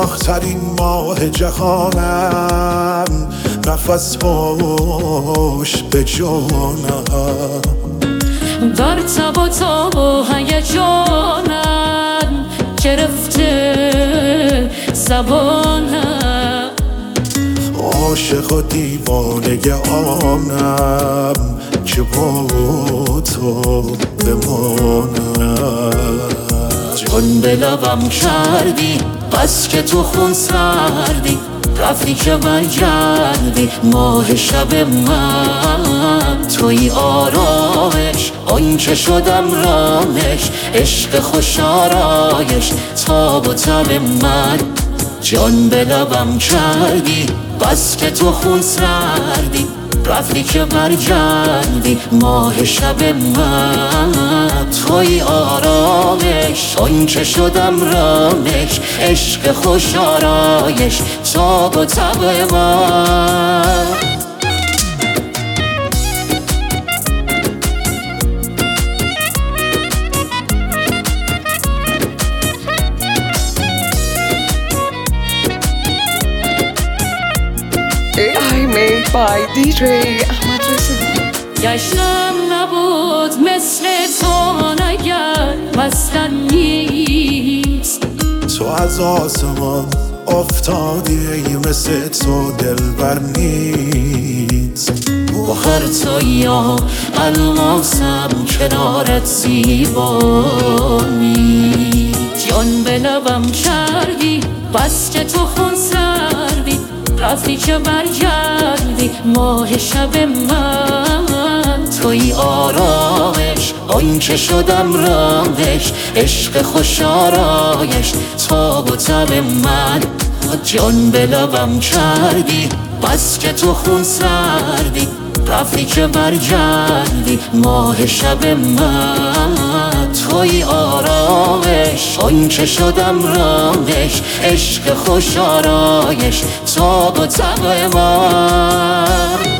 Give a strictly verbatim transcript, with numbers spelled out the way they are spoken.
آخترین ماه جهانم، نفس باش به جانم. در تب و تاب و هیجانم گرفته زبانم. عاشق و دیوانه آنم که با تو بمانم. جان به لبم کردی بس که تو خون سردی، رفتی که برگردی ماه شب من. توی آرامش آنچه شدم رامش، عشق خوش آرایش تاب و تب من. جان به لبم کردی بس که تو خون سردی، رفتی که برگردی ماه شب من. توی آرامش آنچه شدم رامش، عشق خوش آرایش تاب و تب من. I made by دی جی احمد رضا. گشتم نبود مثل تو نگر مثلا نیست. تو از آسمان افتادی مثل تو دلبر نیست. با هر تویا الماسم کنارت زیبانی. جان به لبم کردی بس که تو خون سردی، رفتی که برگردی ماه شب من. توی آرامش آنچه شدم رامش، عشق خوش آرایش تاب و تب من. جان به لبم کردی بس که تو خون سردی، رفتی که برگردی ماه شب من. توی آرامش آنچه شدم رامش، عشق خوش آرایش تاب و تب من.